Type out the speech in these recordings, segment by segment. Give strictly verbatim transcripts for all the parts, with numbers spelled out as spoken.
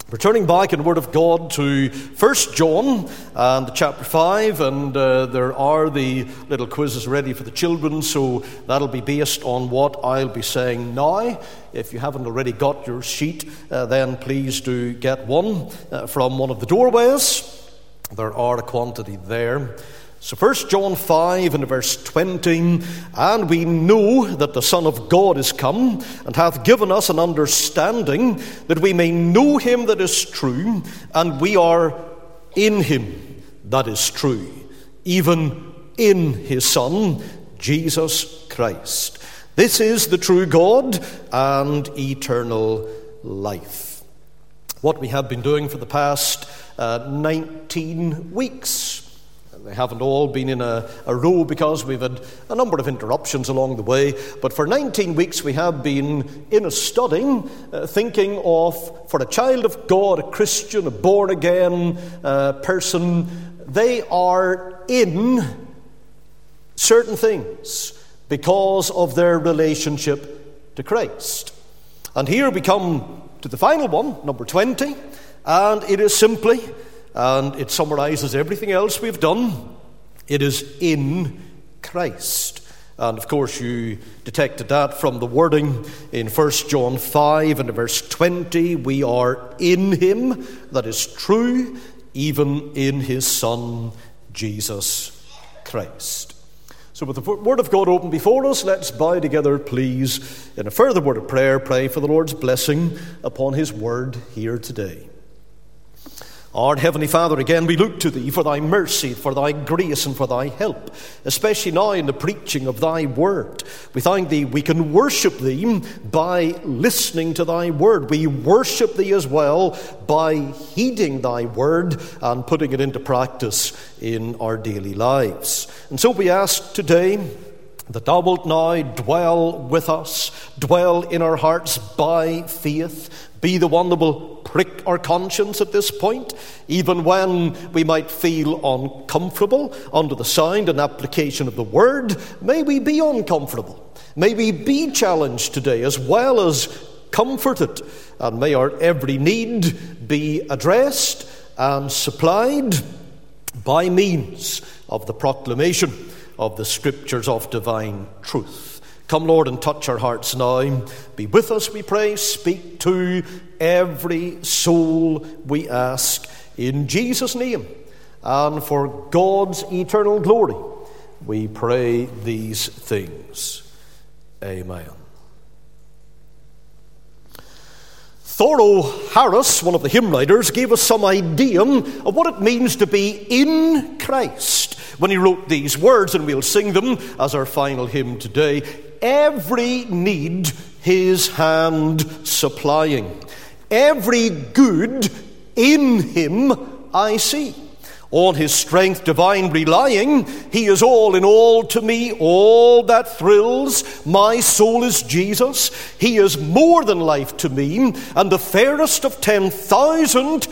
We're turning back in the Word of God to First John and chapter five, and uh, there are the little quizzes ready for the children, so that'll be based on what I'll be saying now. If you haven't already got your sheet, uh, then please do get one uh, from one of the doorways. There are a quantity there. So First John five and verse twenty, and we know that the Son of God is come, and hath given us an understanding, that we may know him that is true, and we are in him that is true, even in his Son, Jesus Christ. This is the true God and eternal life. What we have been doing for the past uh, nineteen weeks. They haven't all been in a, a row because we've had a number of interruptions along the way. But for nineteen weeks we have been in a study uh, thinking of, for a child of God, a Christian, a born-again uh, person, they are in certain things because of their relationship to Christ. And here we come to the final one, number twenty, and it is simply, and it summarizes everything else we've done, it is in Christ. And of course you detected that from the wording in First John five and verse twenty. We are in him that is true, even in his Son, Jesus Christ. So with the Word of God open before us, let's bow together, please, in a further word of prayer. Pray for the Lord's blessing upon his word here today. Our Heavenly Father, again we look to Thee for Thy mercy, for Thy grace, and for Thy help, especially now in the preaching of Thy word. We thank Thee we can worship Thee by listening to Thy word. We worship Thee as well by heeding Thy word and putting it into practice in our daily lives. And so we ask today that Thou wilt now dwell with us, dwell in our hearts by faith, be the one that will prick our conscience at this point, even when we might feel uncomfortable under the sound and application of the word. May we be uncomfortable. May we be challenged today as well as comforted. And may our every need be addressed and supplied by means of the proclamation of the Scriptures of divine truth. Come, Lord, and touch our hearts now. Be with us, we pray. Speak to every soul, we ask, in Jesus' name. And for God's eternal glory, we pray these things. Amen. Thoreau Harris, one of the hymn writers, gave us some idea of what it means to be in Christ when he wrote these words, and we'll sing them as our final hymn today. Every need his hand supplying, every good in him I see. On his strength divine relying, he is all in all to me, all that thrills my soul is Jesus. He is more than life to me, and the fairest of ten thousand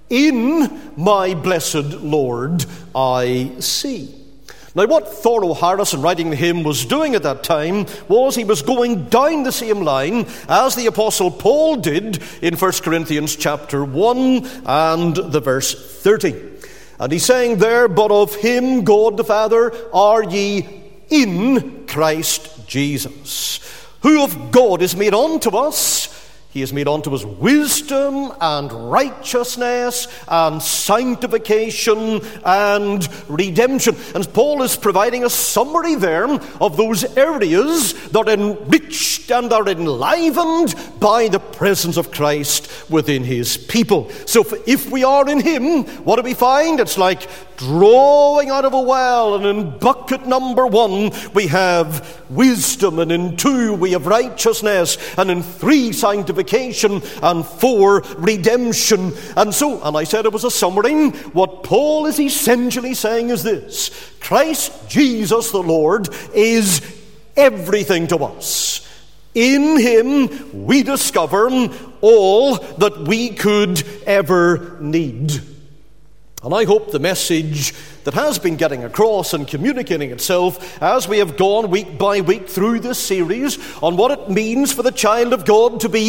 in my blessed Lord I see. Now, what Thoreau Harris, in writing the hymn, was doing at that time was he was going down the same line as the Apostle Paul did in First Corinthians chapter one and the verse thirty. And he's saying there, but of him, God the Father, are ye in Christ Jesus, who of God is made unto us. He is made unto us wisdom and righteousness and sanctification and redemption. And Paul is providing a summary there of those areas that are enriched and are enlivened by the presence of Christ within his people. So if we are in him, what do we find? It's like drawing out of a well, and in bucket number one we have wisdom, and in two we have righteousness, and in three sanctification, and four redemption. And so, and I said it was a summary, what Paul is essentially saying is this: Christ Jesus the Lord is everything to us. In him we discover all that we could ever need. And I hope the message that has been getting across and communicating itself as we have gone week by week through this series on what it means for the child of God to be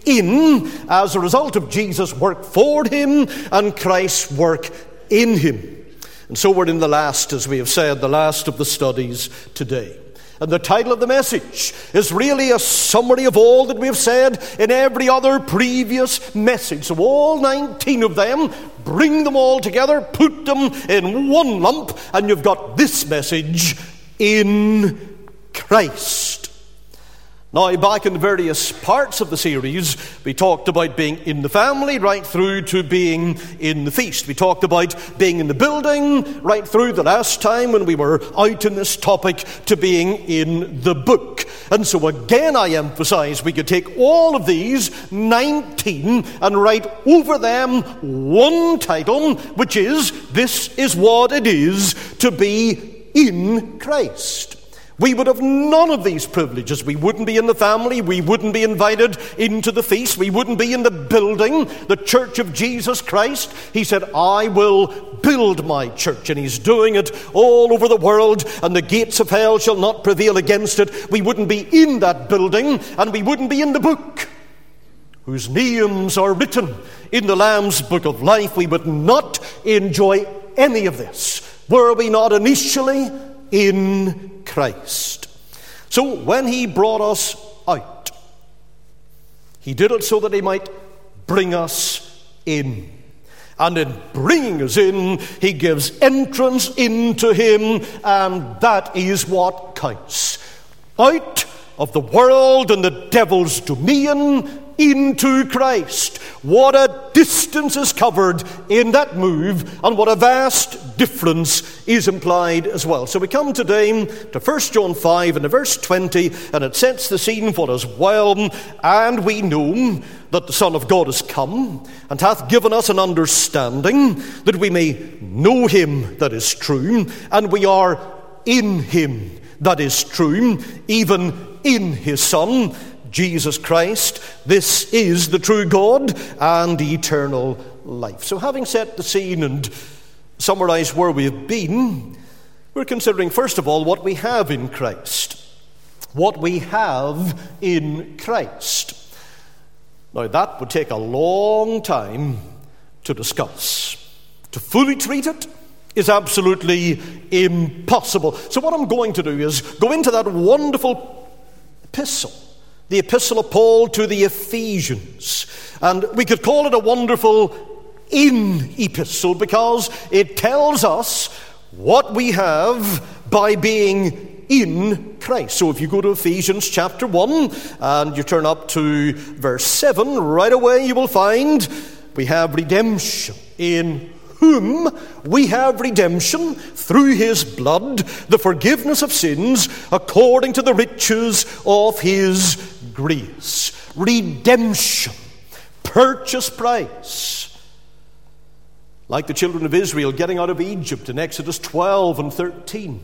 in as a result of Jesus' work for him and Christ's work in him. And so we're in the last, as we have said, the last of the studies today. And the title of the message is really a summary of all that we have said in every other previous message. So all nineteen of them, bring them all together, put them in one lump, and you've got this message: in Christ. Now, back in the various parts of the series, we talked about being in the family right through to being in the feast. We talked about being in the building right through the last time when we were out in this topic to being in the book. And so again I emphasize we could take all of these nineteen and write over them one title, which is, this is what it is to be in Christ. We would have none of these privileges. We wouldn't be in the family. We wouldn't be invited into the feast. We wouldn't be in the building, the church of Jesus Christ. He said, I will build my church. And he's doing it all over the world, and the gates of hell shall not prevail against it. We wouldn't be in that building, and we wouldn't be in the book, whose names are written in the Lamb's book of life. We would not enjoy any of this were we not initially in Christ. So when he brought us out, he did it so that he might bring us in. And in bringing us in, he gives entrance into him, and that is what counts. Out of the world and the devil's dominion into Christ. What a distance is covered in that move, and what a vast difference is implied as well. So we come today to First John five and to verse twenty, and it sets the scene for us well. And we know that the Son of God is come, and hath given us an understanding, that we may know him that is true, and we are in him that is true, even in his Son, Jesus Christ. This is the true God and eternal life. So having set the scene and summarized where we have been, we're considering first of all what we have in Christ. What we have in Christ. Now that would take a long time to discuss. To fully treat it is absolutely impossible. So what I'm going to do is go into that wonderful epistle, the epistle of Paul to the Ephesians. And we could call it a wonderful in-epistle because it tells us what we have by being in Christ. So if you go to Ephesians chapter one and you turn up to verse seven, right away you will find we have redemption, in whom we have redemption through his blood, the forgiveness of sins, according to the riches of his grace. Redemption, purchase price. Like the children of Israel getting out of Egypt in Exodus twelve and thirteen.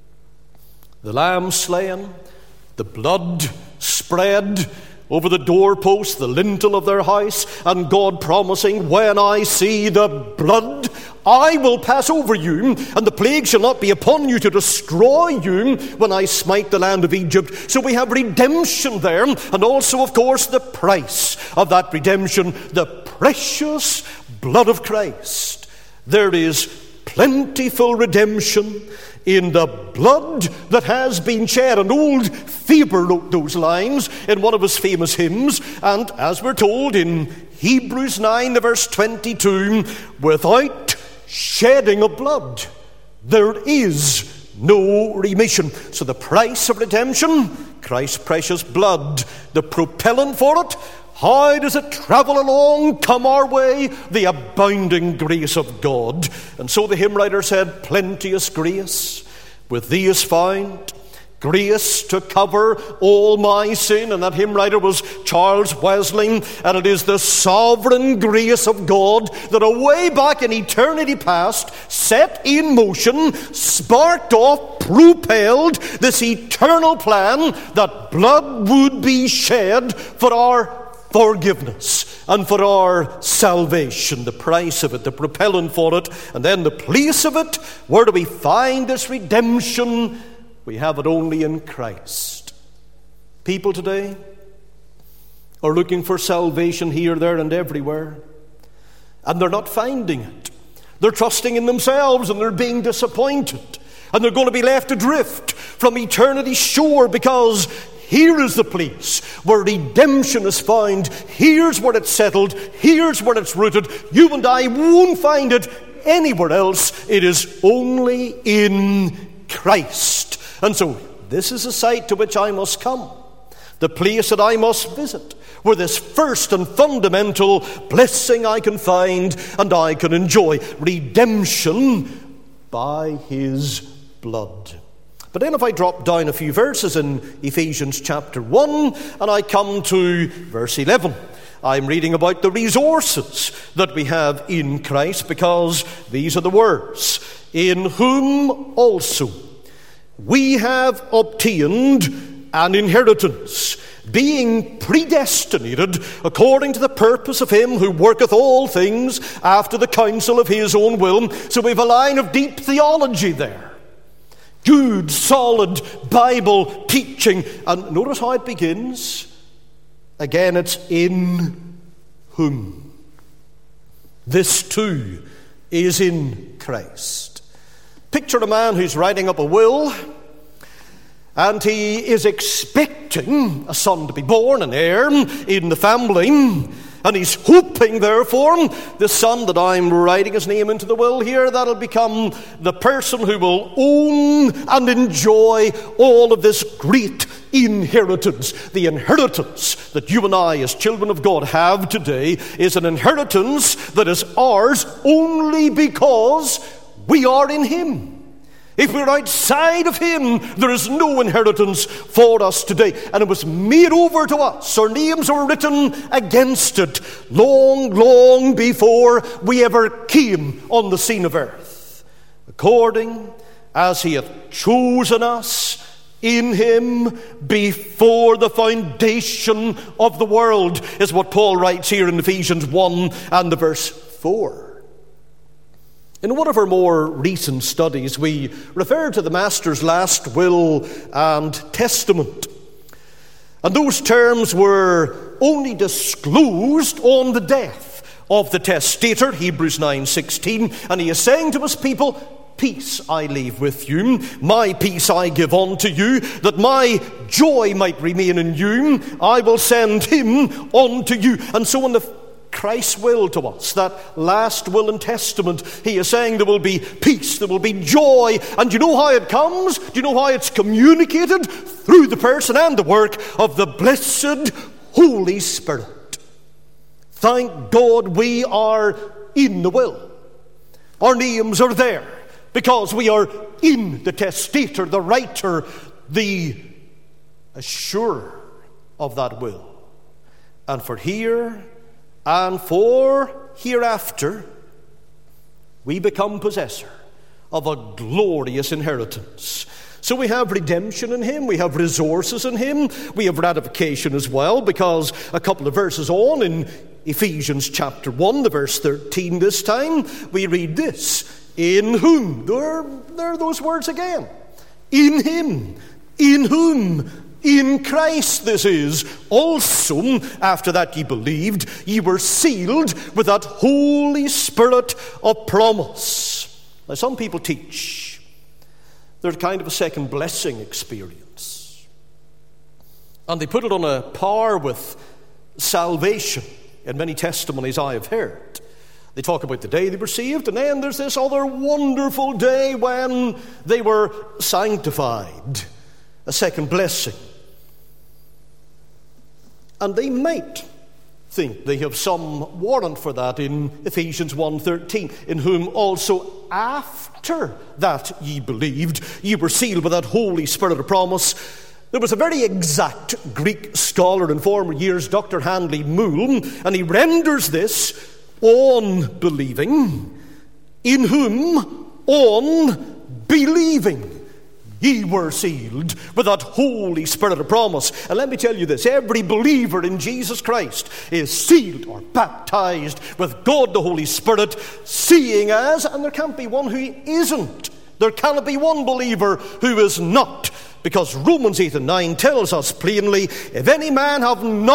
The lamb slain, the blood spread over the doorpost, the lintel of their house, and God promising, when I see the blood, I will pass over you, and the plague shall not be upon you to destroy you when I smite the land of Egypt. So we have redemption there, and also, of course, the price of that redemption, the precious blood of Christ. There is plentiful redemption in the blood that has been shed. And old Faber wrote those lines in one of his famous hymns, and as we're told in Hebrews nine, the verse twenty-two, without shedding of blood there is no remission. So the price of redemption, Christ's precious blood. The propellant for it, how does it travel along, come our way? The abounding grace of God. And so the hymn writer said, plenteous grace with thee is found, grace to cover all my sin. And that hymn writer was Charles Wesley. And it is the sovereign grace of God that away back in eternity past set in motion, sparked off, propelled this eternal plan that blood would be shed for our forgiveness and for our salvation. The price of it, the propellant for it, and then the place of it. Where do we find this redemption? We have it only in Christ. People today, are looking for salvation here, there, and everywhere, and they're not finding it. They're trusting in themselves, and they're being disappointed, and they're going to be left adrift from eternity's shore, because here is the place where redemption is found. Here's where it's settled. Here's where it's rooted. You and I won't find it anywhere else. It is only in Christ. And so this is the site to which I must come, the place that I must visit, where this first and fundamental blessing I can find and I can enjoy, redemption by his blood. But then if I drop down a few verses in Ephesians chapter one, and I come to verse eleven, I'm reading about the resources that we have in Christ, because these are the words: in whom also we have obtained an inheritance, being predestinated according to the purpose of him who worketh all things after the counsel of his own will. So we have a line of deep theology there. Good, solid Bible teaching. And notice how it begins. Again, it's in whom. This too is in Christ. Picture a man who's writing up a will, and he is expecting a son to be born, an heir in the family. And he's hoping, therefore, the son that I'm writing his name into the will here, that'll become the person who will own and enjoy all of this great inheritance. The inheritance that you and I, as children of God, have today is an inheritance that is ours only because we are in him. If we're outside of him, there is no inheritance for us today. And it was made over to us. Our names were written against it long, long before we ever came on the scene of earth. According as he hath chosen us in him before the foundation of the world, is what Paul writes here in Ephesians one and the verse four. In one of our more recent studies, we referred to the Master's last will and testament. And those terms were only disclosed on the death of the testator, Hebrews nine sixteen. And he is saying to his people, peace I leave with you, my peace I give unto you, that my joy might remain in you. I will send him unto you. And so in the Christ's will to us, that last will and testament, he is saying there will be peace, there will be joy. And do you know how it comes? Do you know how it's communicated? Through the person and the work of the blessed Holy Spirit. Thank God we are in the will. Our names are there because we are in the testator, the writer, the assurer of that will. And for here and for hereafter, we become possessor of a glorious inheritance. So we have redemption in him, we have resources in him, we have ratification as well, because a couple of verses on in Ephesians chapter one, the verse thirteen this time, we read this: in whom, there, there are those words again, in him, in whom, in Christ this is, also after that ye believed, ye were sealed with that Holy Spirit of promise. Now some people teach there's kind of a second blessing experience, and they put it on a par with salvation. In many testimonies I have heard, they talk about the day they were saved, and then there's this other wonderful day when they were sanctified, a second blessing. And they might think they have some warrant for that in Ephesians one thirteen, in whom also after that ye believed, ye were sealed with that Holy Spirit of promise. There was a very exact Greek scholar in former years, Doctor Handley Moule, and he renders this: on believing, in whom, on believing, ye were sealed with that Holy Spirit of promise. And let me tell you this: every believer in Jesus Christ is sealed or baptized with God the Holy Spirit, seeing as, and there can't be one who isn't. There cannot be one believer who is not, because Romans eight and nine tells us plainly, if any man have not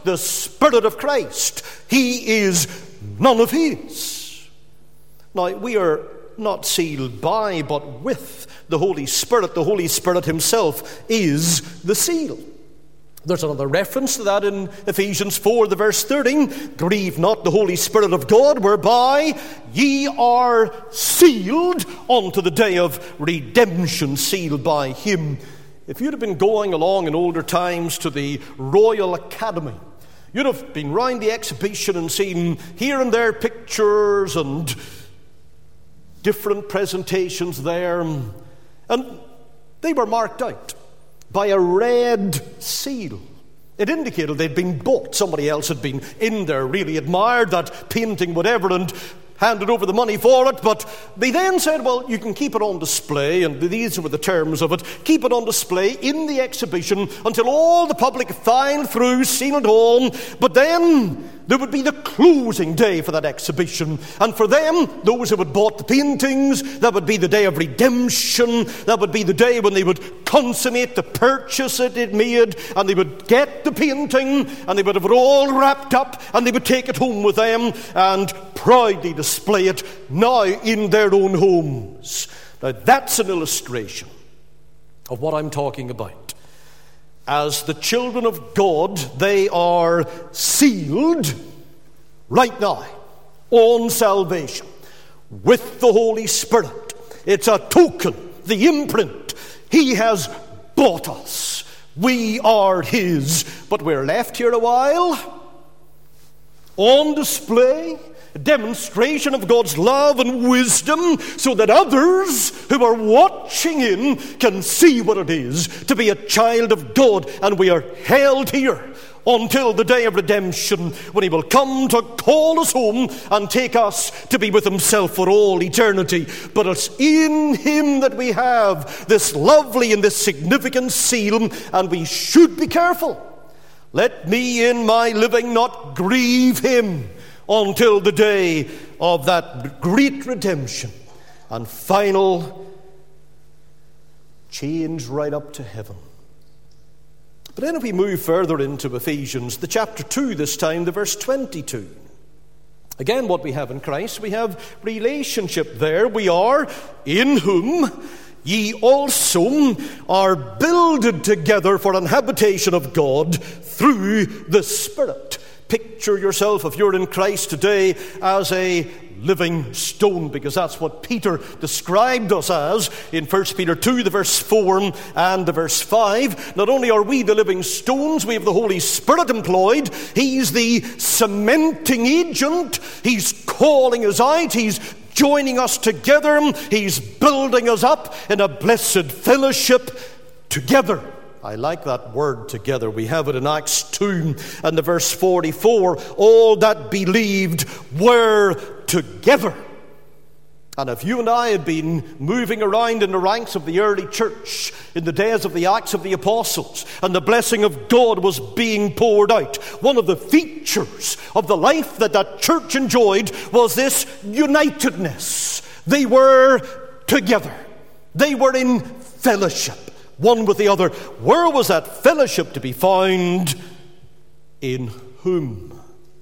the Spirit of Christ, he is none of his. Now, we are not sealed by, but with the Holy Spirit. The Holy Spirit himself is the seal. There's another reference to that in Ephesians four, the verse thirteen. Grieve not the Holy Spirit of God, whereby ye are sealed unto the day of redemption, sealed by him. If you'd have been going along in older times to the Royal Academy, you'd have been round the exhibition and seen here and there pictures and different presentations there. And they were marked out by a red seal. It indicated they'd been bought. Somebody else had been in there, really admired that painting, whatever, and handed over the money for it. But they then said, well, you can keep it on display, and these were the terms of it, keep it on display in the exhibition until all the public filed through, sealed on. But then there would be the closing day for that exhibition. And for them, those who had bought the paintings, that would be the day of redemption. That would be the day when they would consummate the purchase that they'd made, and they would get the painting, and they would have it all wrapped up, and they would take it home with them and proudly display it now in their own homes. Now, that's an illustration of what I'm talking about. As the children of God, they are sealed right now on salvation with the Holy Spirit. It's a token, the imprint. He has bought us. We are his. But we're left here a while on display, a demonstration of God's love and wisdom, so that others who are watching in can see what it is to be a child of God. And we are held here until the day of redemption, when he will come to call us home and take us to be with himself for all eternity. But it's in him that we have this lovely and this significant seal, and we should be careful. Let me in my living not grieve him until the day of that great redemption and final change right up to heaven. But then if we move further into Ephesians, the chapter two this time, the verse twenty-two. Again, what we have in Christ, we have relationship there. We are in whom ye also are builded together for an habitation of God through the Spirit. Picture yourself, if you're in Christ today, as a living stone, because that's what Peter described us as in First Peter two, the verse four and the verse five. Not only are we the living stones, we have the Holy Spirit employed. He's the cementing agent. He's calling us out. He's joining us together. He's building us up in a blessed fellowship together. I like that word, together. We have it in Acts two and the verse forty-four. All that believed were together. And if you and I had been moving around in the ranks of the early church in the days of the Acts of the Apostles, and the blessing of God was being poured out, one of the features of the life that that church enjoyed was this unitedness. They were together. They were in fellowship, one with the other. Where was that fellowship to be found? In whom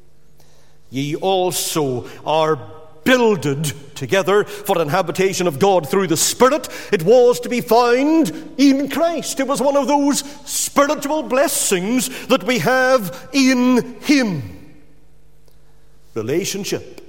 ye also are builded together for an habitation of God through the Spirit. It was to be found in Christ. It was one of those spiritual blessings that we have in him. Relationship.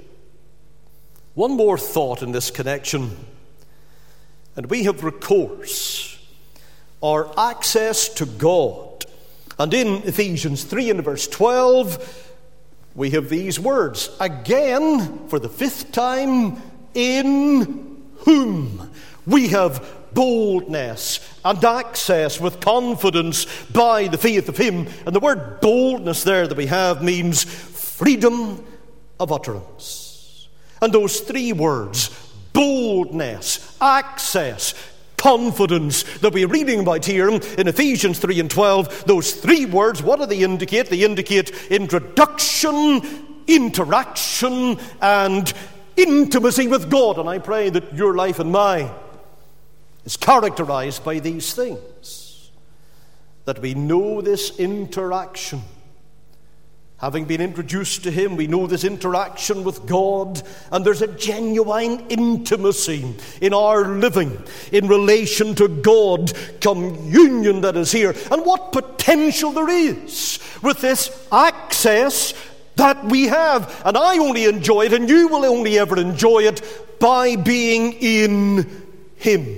One more thought in this connection, and we have recourse, our access to God. And in Ephesians three and verse twelve, we have these words, again, for the fifth time, in whom we have boldness and access with confidence by the faith of him. And the word boldness there that we have means freedom of utterance. And those three words, boldness, access, confidence, that we're reading about here in Ephesians three and twelve, those three words, what do they indicate? They indicate introduction, interaction, and intimacy with God. And I pray that your life and mine is characterized by these things, that we know this interaction Having been introduced to him, we know this interaction with God, and there's a genuine intimacy in our living in relation to God, communion that is here, and what potential there is with this access that we have. And I only enjoy it, and you will only ever enjoy it by being in him.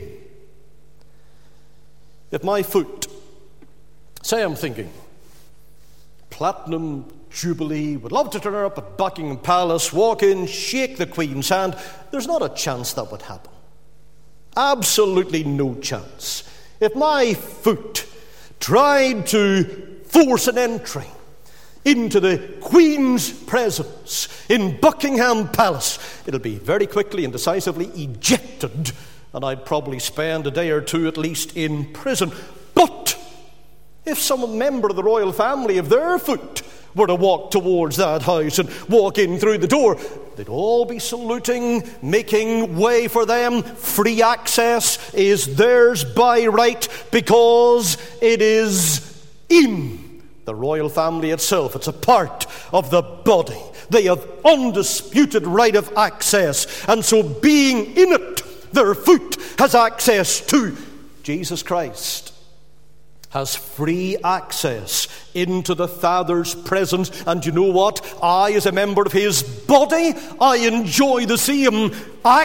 If my foot, say I'm thinking, Platinum Jubilee, would love to turn her up at Buckingham Palace, walk in, shake the Queen's hand, there's not a chance that would happen. Absolutely no chance. If my foot tried to force an entry into the Queen's presence in Buckingham Palace, it'll be very quickly and decisively ejected, and I'd probably spend a day or two at least in prison. But if some member of the royal family, of their foot were to walk towards that house and walk in through the door, they'd all be saluting, making way for them. Free access is theirs by right because it is in the royal family itself. It's a part of the body. They have undisputed right of access, and so being in it, their foot has access to Jesus Christ. Has free access into the Father's presence. And you know what? I, as a member of his body, I enjoy the same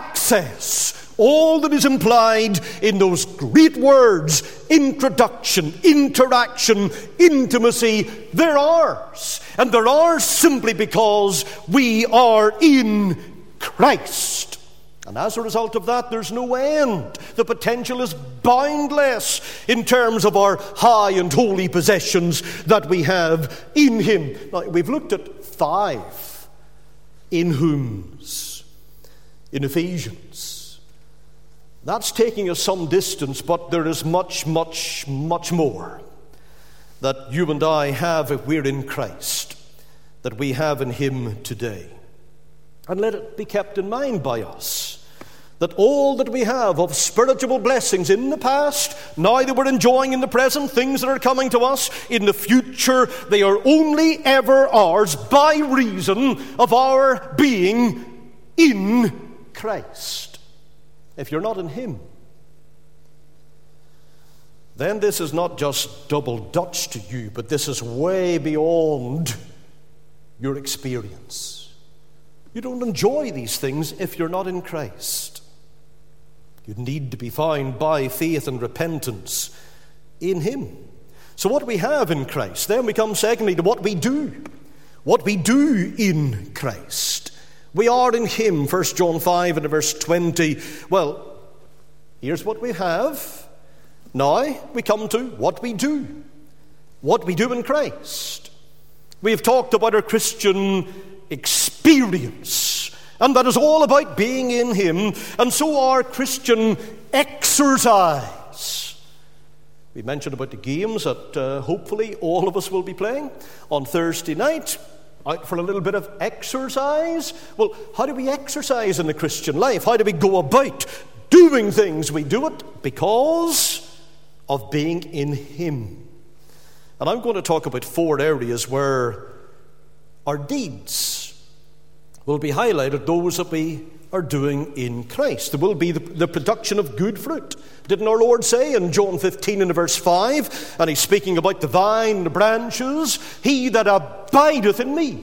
access. All that is implied in those great words, introduction, interaction, intimacy, they're ours. And they're ours simply because we are in Christ. And as a result of that, there's no end. The potential is boundless in terms of our high and holy possessions that we have in him. Now, we've looked at five in whom's in Ephesians. That's taking us some distance, but there is much, much, much more that you and I have if we're in Christ, that we have in him today. And let it be kept in mind by us that all that we have of spiritual blessings in the past, now that we're enjoying in the present, things that are coming to us in the future, they are only ever ours by reason of our being in Christ. If you're not in him, then this is not just double Dutch to you, but this is way beyond your experience. You don't enjoy these things if you're not in Christ. You need to be found by faith and repentance in him. So what we have in Christ, then we come secondly to what we do. What we do in Christ. We are in him, First John five and verse twenty. Well, here's what we have. Now we come to what we do. What we do in Christ. We've talked about our Christian experience. And that is all about being in him. And so our Christian exercise. We mentioned about the games that uh, hopefully all of us will be playing on Thursday night. Out for a little bit of exercise. Well, how do we exercise in the Christian life? How do we go about doing things? We do it because of being in him. And I'm going to talk about four areas where our deeds will be highlighted, those that we are doing in Christ. There will be the, the production of good fruit. Didn't our Lord say in John fifteen and verse five, and he's speaking about the vine and the branches, he that abideth in me,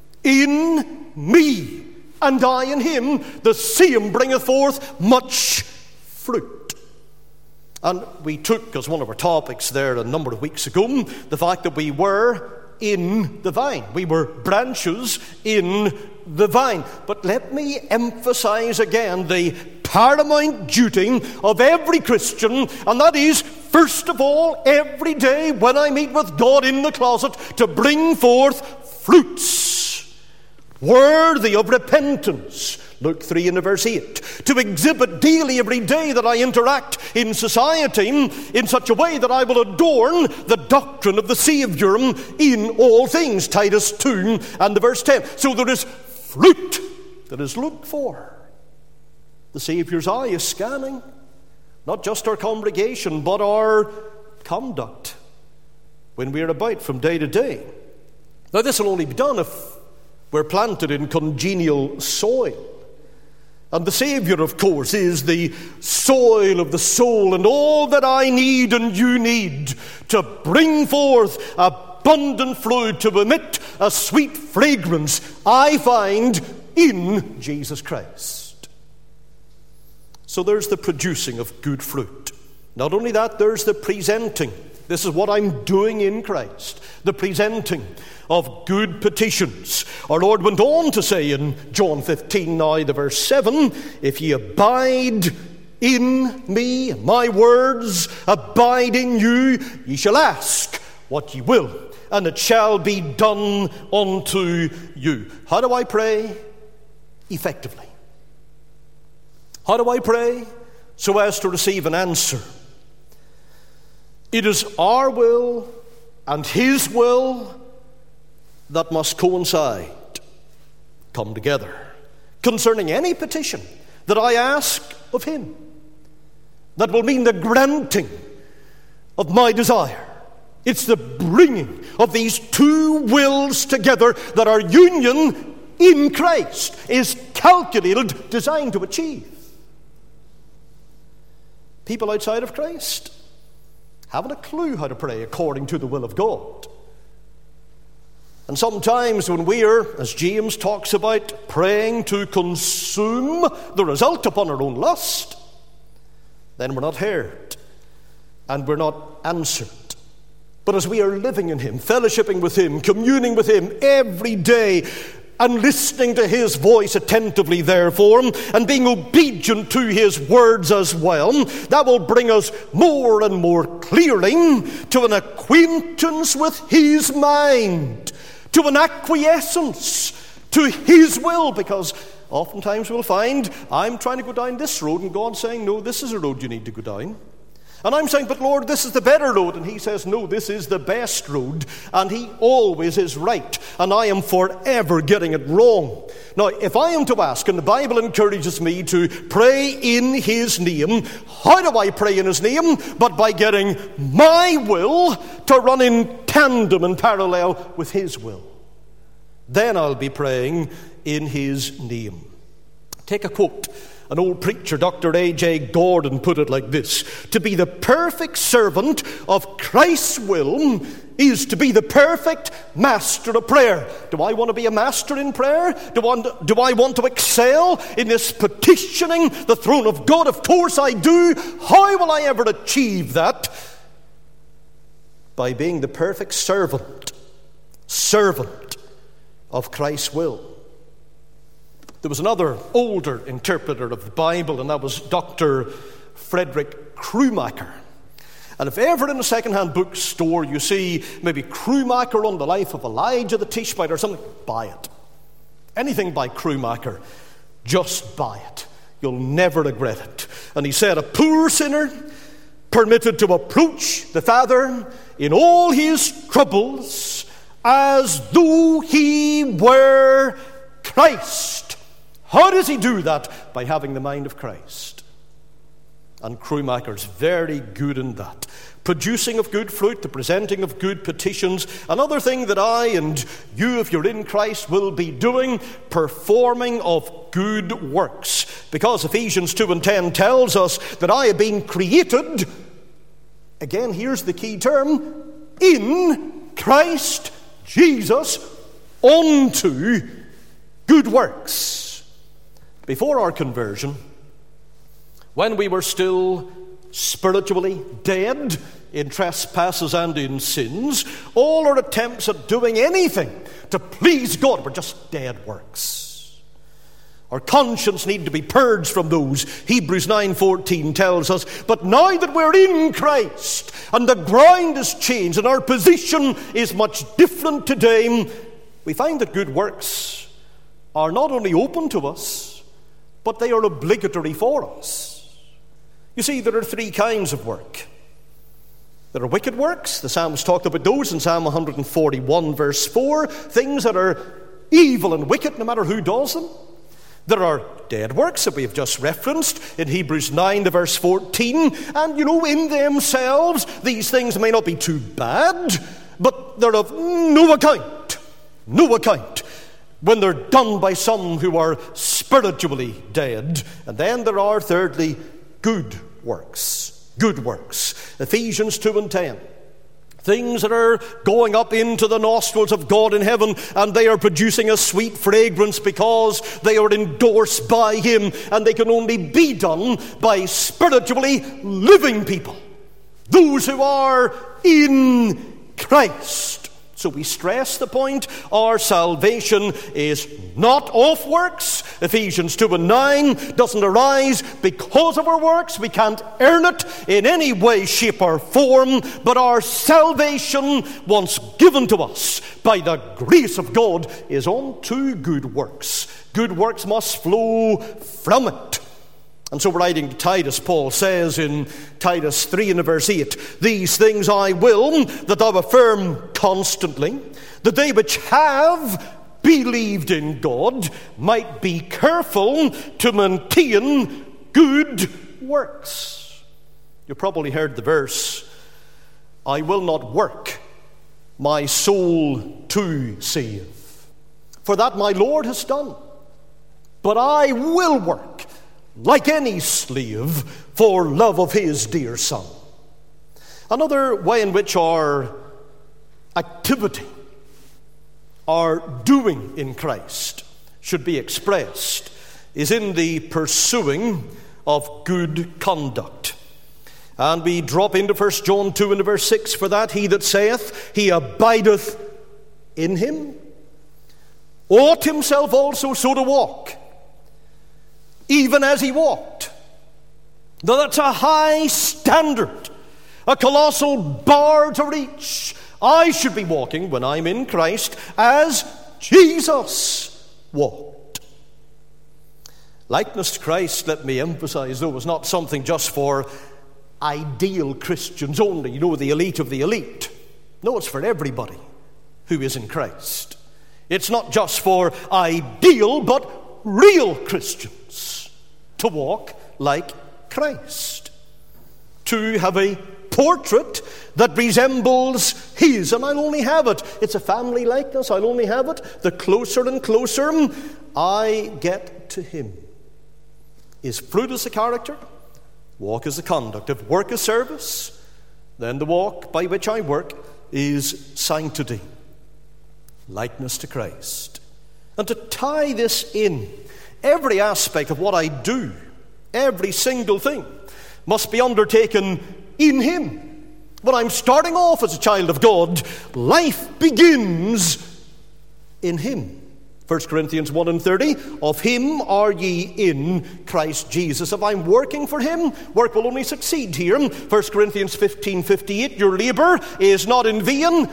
in me, and I in him, the same bringeth forth much fruit. And we took as one of our topics there a number of weeks ago the fact that we were in the vine. We were branches in the vine. But let me emphasize again the paramount duty of every Christian, and that is, first of all, every day when I meet with God in the closet, to bring forth fruits worthy of repentance. Luke three and verse eight. To exhibit daily, every day that I interact in society in such a way that I will adorn the doctrine of the Savior in all things. Titus two and the verse ten. So there is fruit that is looked for. The Saviour's eye is scanning not just our congregation, but our conduct when we are about from day to day. Now, this will only be done if we're planted in congenial soil. And the Saviour, of course, is the soil of the soul, and all that I need and you need to bring forth abundant fruit, to emit a sweet fragrance, I find in Jesus Christ. So there's the producing of good fruit. Not only that, there's the presenting. This is what I'm doing in Christ. The presenting of good petitions. Our Lord went on to say in John fifteen, now the verse seven, if ye abide in me, my words abide in you, ye shall ask what ye will, and it shall be done unto you. How do I pray? Effectively. How do I pray? So as to receive an answer. It is our will and His will that must coincide, come together, concerning any petition that I ask of Him. That will mean the granting of my desire. It's the bringing of these two wills together that our union in Christ is calculated, designed to achieve. People outside of Christ haven't a clue how to pray according to the will of God. And sometimes when we are, as James talks about, praying to consume the result upon our own lust, then we're not heard and we're not answered. But as we are living in Him, fellowshipping with Him, communing with Him every day, and listening to His voice attentively, therefore, and being obedient to His words as well, that will bring us more and more clearly to an acquaintance with His mind, to an acquiescence to His will, because oftentimes we'll find I'm trying to go down this road, and God's saying, no, this is a road you need to go down. And I'm saying, but Lord, this is the better road. And He says, no, this is the best road. And He always is right. And I am forever getting it wrong. Now, if I am to ask, and the Bible encourages me to pray in His name, how do I pray in His name? But by getting my will to run in tandem and parallel with His will. Then I'll be praying in His name. Take a quote. An old preacher, Doctor A J Gordon, put it like this: to be the perfect servant of Christ's will is to be the perfect master of prayer. Do I want to be a master in prayer? Do I want, do I want to excel in this petitioning the throne of God? Of course I do. How will I ever achieve that? By being the perfect servant, servant of Christ's will. There was another older interpreter of the Bible, and that was Doctor Frederick Krummacher. And if ever in a second-hand bookstore you see maybe Krummacher on the life of Elijah the Tishbite or something, buy it. Anything by Krummacher, just buy it. You'll never regret it. And he said, a poor sinner permitted to approach the Father in all his troubles as though he were Christ. How does he do that? By having the mind of Christ. And Krummacher's very good in that. Producing of good fruit, the presenting of good petitions. Another thing that I and you, if you're in Christ, will be doing, performing of good works. Because Ephesians two and ten tells us that I have been created, again, here's the key term, in Christ Jesus unto good works. Before our conversion, when we were still spiritually dead in trespasses and in sins, all our attempts at doing anything to please God were just dead works. Our conscience needed to be purged from those. Hebrews nine fourteen tells us, but now that we're in Christ and the ground has changed and our position is much different today, we find that good works are not only open to us, but they are obligatory for us. You see, there are three kinds of work. There are wicked works. The Psalms talked about those in Psalm one forty-one, verse four. Things that are evil and wicked, no matter who does them. There are dead works that we have just referenced in Hebrews nine, the verse fourteen. And, you know, in themselves, these things may not be too bad, but they're of no account no account when they're done by some who are spiritually dead. And then there are, thirdly, good works. Good works. Ephesians two and ten. Things that are going up into the nostrils of God in heaven, and they are producing a sweet fragrance because they are endorsed by Him, and they can only be done by spiritually living people, those who are in Christ. So we stress the point, our salvation is not of works. Ephesians two and nine doesn't arise because of our works. We can't earn it in any way, shape or form. But our salvation, once given to us by the grace of God, is unto good works. Good works must flow from it. And so writing to Titus, Paul says in Titus three and verse eight, "These things I will, that thou affirm constantly, that they which have believed in God might be careful to maintain good works." You probably heard the verse, "I will not work my soul to save, for that my Lord has done, but I will work like any slave, for love of his dear Son." Another way in which our activity, our doing in Christ, should be expressed is in the pursuing of good conduct. And we drop into First John two and verse six, "For that he that saith he abideth in him ought himself also so to walk, even as he walked." Now that's a high standard, a colossal bar to reach. I should be walking, when I'm in Christ, as Jesus walked. Likeness to Christ, let me emphasize, though, is not something just for ideal Christians only, you know, the elite of the elite. No, it's for everybody who is in Christ. It's not just for ideal, but real Christians to walk like Christ, to have a portrait that resembles His. And I'll only have it, it's a family likeness, I'll only have it the closer and closer I get to Him. Is fruit as a character, walk as a conduct. If work is service, then the walk by which I work is sanctity, likeness to Christ. And to tie this in, every aspect of what I do, every single thing, must be undertaken in Him. When I'm starting off as a child of God, life begins in Him. First Corinthians one and thirty, "Of Him are ye in Christ Jesus." If I'm working for Him, work will only succeed here. First Corinthians fifteen fifty-eight, "Your labor is not in vain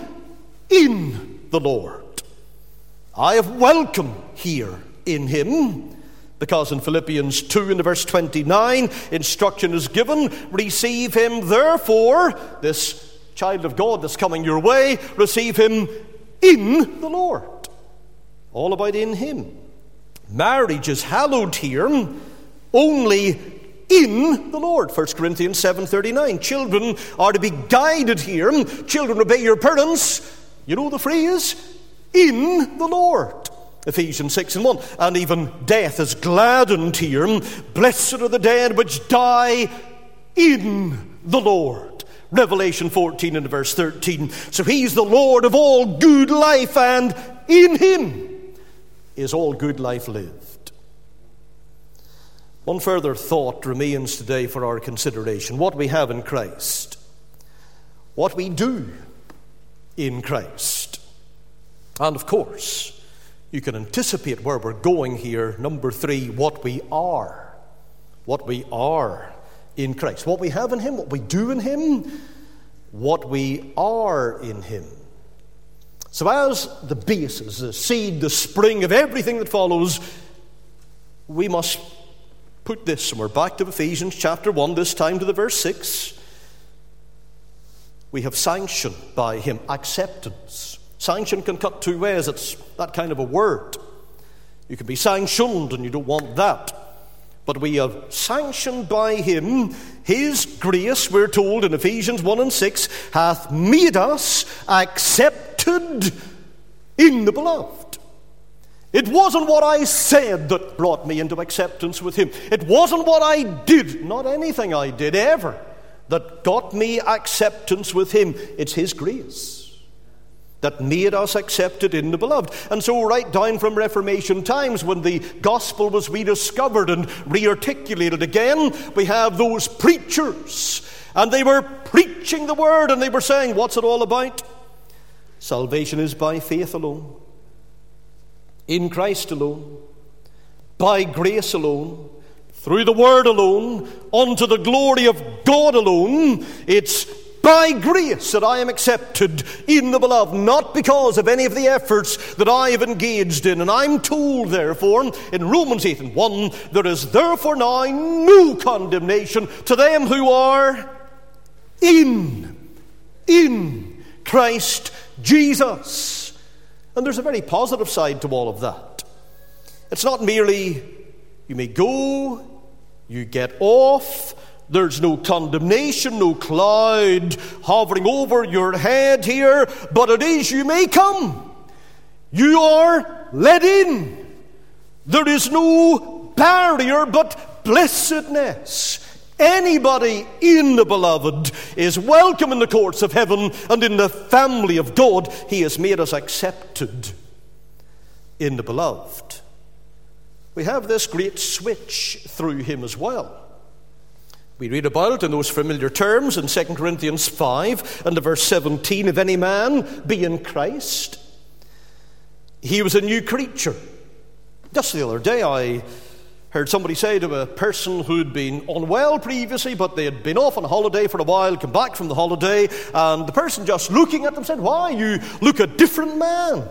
in the Lord." I have welcome here in Him, because in Philippians two and verse twenty-nine, instruction is given, receive Him therefore, this child of God that's coming your way, receive Him in the Lord. All about in Him. Marriage is hallowed here only in the Lord. First Corinthians seven thirty-nine. Children are to be guided here. Children, obey your parents. You know the phrase? In the Lord. Ephesians six and one. "And even death is gladdened here. Blessed are the dead which die in the Lord." Revelation fourteen and verse thirteen. So He's the Lord of all good life, and in Him is all good life lived. One further thought remains today for our consideration. What we have in Christ, what we do in Christ, and of course, you can anticipate where we're going here. Number three, what we are. What we are in Christ. What we have in Him, what we do in Him, what we are in Him. So as the basis, the seed, the spring of everything that follows, we must put this, and we're back to Ephesians chapter one, this time to the verse six. We have sanction by Him, acceptance. Sanction can cut two ways. It's that kind of a word. You can be sanctioned and you don't want that. But we have sanctioned by Him. His grace, we're told in Ephesians one and six, hath made us accepted in the beloved. It wasn't what I said that brought me into acceptance with him. It wasn't what I did, not anything I did ever, that got me acceptance with him. It's his grace that made us accepted in the beloved. And so right down from Reformation times, when the gospel was rediscovered and rearticulated again, we have those preachers, and they were preaching the word, and they were saying, what's it all about? Salvation is by faith alone, in Christ alone, by grace alone, through the word alone, unto the glory of God alone. It's by grace that I am accepted in the beloved, not because of any of the efforts that I have engaged in. And I'm told, therefore, in Romans eight and one, there is therefore now no condemnation to them who are in, in Christ Jesus. And there's a very positive side to all of that. It's not merely you may go, you get off, there's no condemnation, no cloud hovering over your head here, but it is you may come. You are let in. There is no barrier but blessedness. Anybody in the beloved is welcome in the courts of heaven and in the family of God. He has made us accepted in the beloved. We have this great switch through him as well. We read about it in those familiar terms in Second Corinthians five and verse seventeen. If any man be in Christ, he was a new creature. Just the other day I heard somebody say to a person who'd been unwell previously, but they had been off on a holiday for a while, come back from the holiday, and the person just looking at them said, "Why, you look a different man."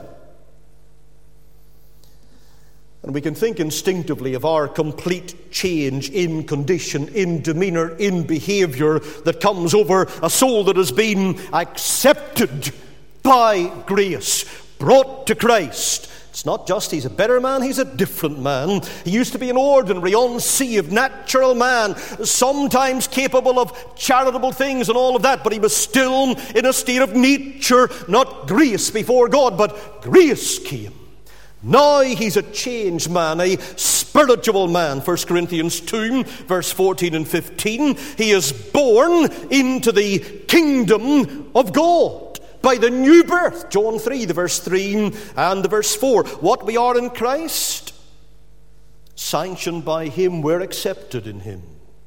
And we can think instinctively of our complete change in condition, in demeanor, in behavior that comes over a soul that has been accepted by grace, brought to Christ. It's not just he's a better man, he's a different man. He used to be an ordinary, unsaved, natural man, sometimes capable of charitable things and all of that, but he was still in a state of nature, not grace before God, but grace came. Now he's a changed man, a spiritual man. First Corinthians two, verse fourteen and fifteen. He is born into the kingdom of God by the new birth. John three, the verse three and the verse four. What we are in Christ, sanctioned by him, we're accepted in him.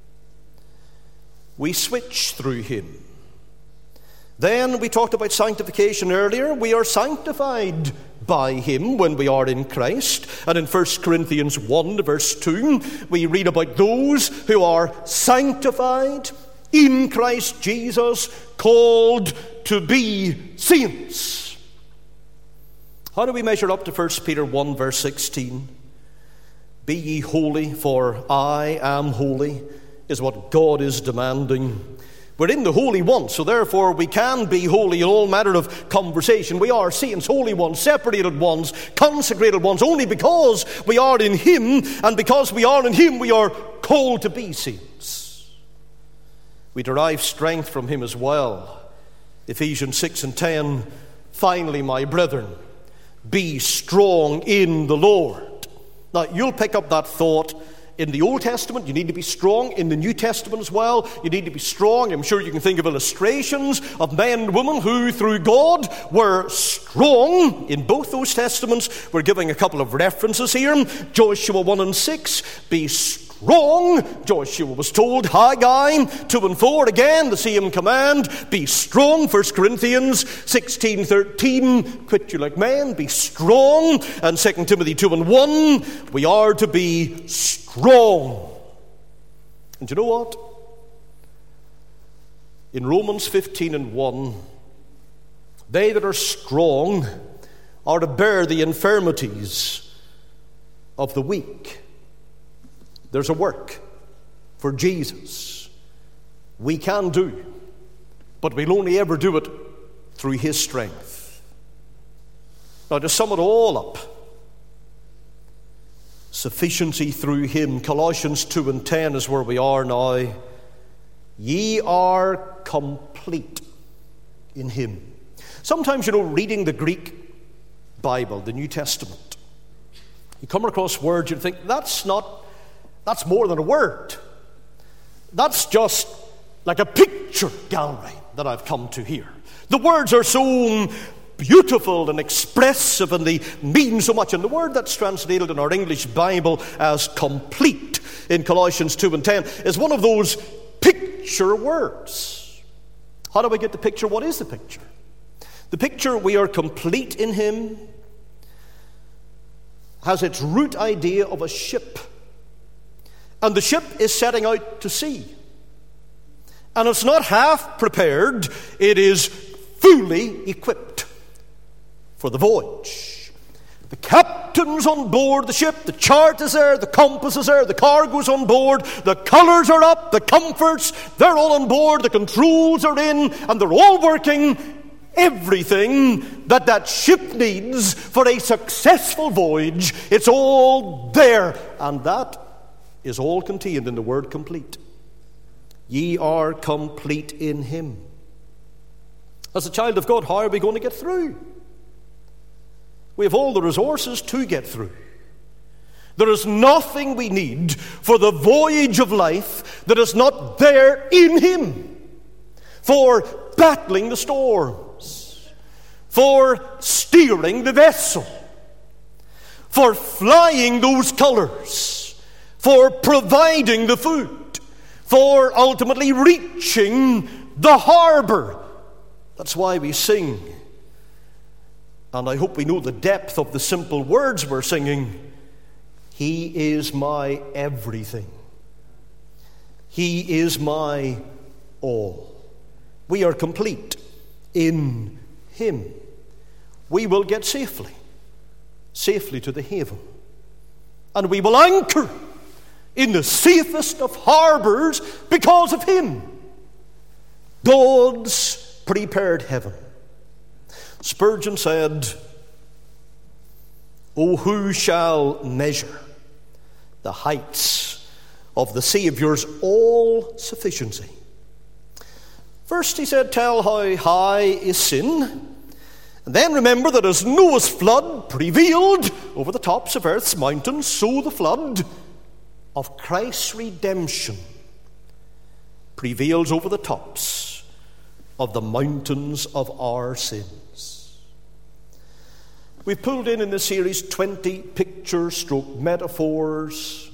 We switch through him. Then we talked about sanctification earlier. We are sanctified by him when we are in Christ. And in First Corinthians one, verse two, we read about those who are sanctified in Christ Jesus, called to be saints. How do we measure up to First Peter one, verse sixteen? Be ye holy, for I am holy, is what God is demanding. We're in the Holy One, so therefore we can be holy in all manner of conversation. We are saints, holy ones, separated ones, consecrated ones, only because we are in him, and because we are in him, we are called to be saints. We derive strength from him as well. Ephesians six and ten, finally, my brethren, be strong in the Lord. Now, you'll pick up that thought. In the Old Testament, you need to be strong. In the New Testament as well, you need to be strong. I'm sure you can think of illustrations of men and women who, through God, were strong. In both those testaments, we're giving a couple of references here. Joshua one and six, be strong. Joshua was told, Haggai two and four, again, the same command, be strong. First Corinthians sixteen thirteen, quit you like men, be strong. And Second Timothy two and one, we are to be strong. And you know what? In Romans fifteen and one, they that are strong are to bear the infirmities of the weak. There's a work for Jesus we can do, but we'll only ever do it through his strength. Now, to sum it all up, sufficiency through him. Colossians two and ten is where we are now. Ye are complete in him. Sometimes, you know, reading the Greek Bible, the New Testament, you come across words you think, that's not, that's more than a word. That's just like a picture gallery that I've come to here. The words are so beautiful and expressive, and they mean so much. And the word that's translated in our English Bible as complete in Colossians two and ten is one of those picture words. How do we get the picture? What is the picture? The picture, we are complete in Him, has its root idea of a ship. And the ship is setting out to sea. And it's not half prepared, it is fully equipped for the voyage. The captain's on board the ship, the chart is there, the compass is there, the cargo's on board, the colours are up, the comforts, they're all on board, the controls are in, and they're all working. Everything that that ship needs for a successful voyage, it's all there. And that is all contained in the word complete. Ye are complete in Him. As a child of God, how are we going to get through? We have all the resources to get through. There is nothing we need for the voyage of life that is not there in Him. For battling the storms, for steering the vessel, for flying those colours, for providing the food, for ultimately reaching the harbour. That's why we sing. And I hope we know the depth of the simple words we're singing. He is my everything. He is my all. We are complete in Him. We will get safely, safely to the haven. And we will anchor in the safest of harbours because of Him. God's prepared heaven. Spurgeon said, "Oh, who shall measure the heights of the Saviour's all-sufficiency?" First, he said, tell how high is sin, and then remember that as Noah's flood prevailed over the tops of earth's mountains, so the flood of Christ's redemption prevails over the tops of the mountains of our sins. We've pulled in in this series twenty picture stroke metaphors,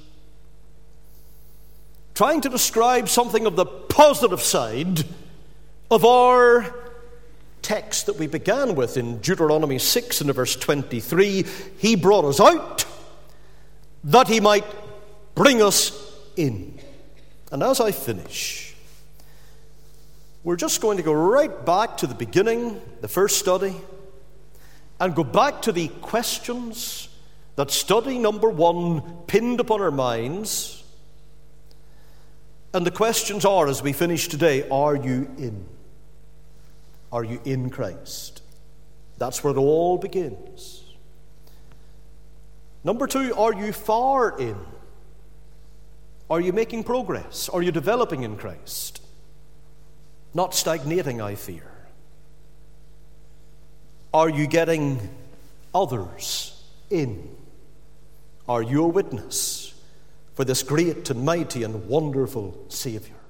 trying to describe something of the positive side of our text that we began with in Deuteronomy six and verse twenty-three. He brought us out that He might bring us in. And as I finish, we're just going to go right back to the beginning, the first study, and go back to the questions that study number one pinned upon our minds. And the questions are, as we finish today, are you in? Are you in Christ? That's where it all begins. Number two, are you far in? Are you making progress? Are you developing in Christ? Not stagnating, I fear. Are you getting others in? Are you a witness for this great and mighty and wonderful Savior?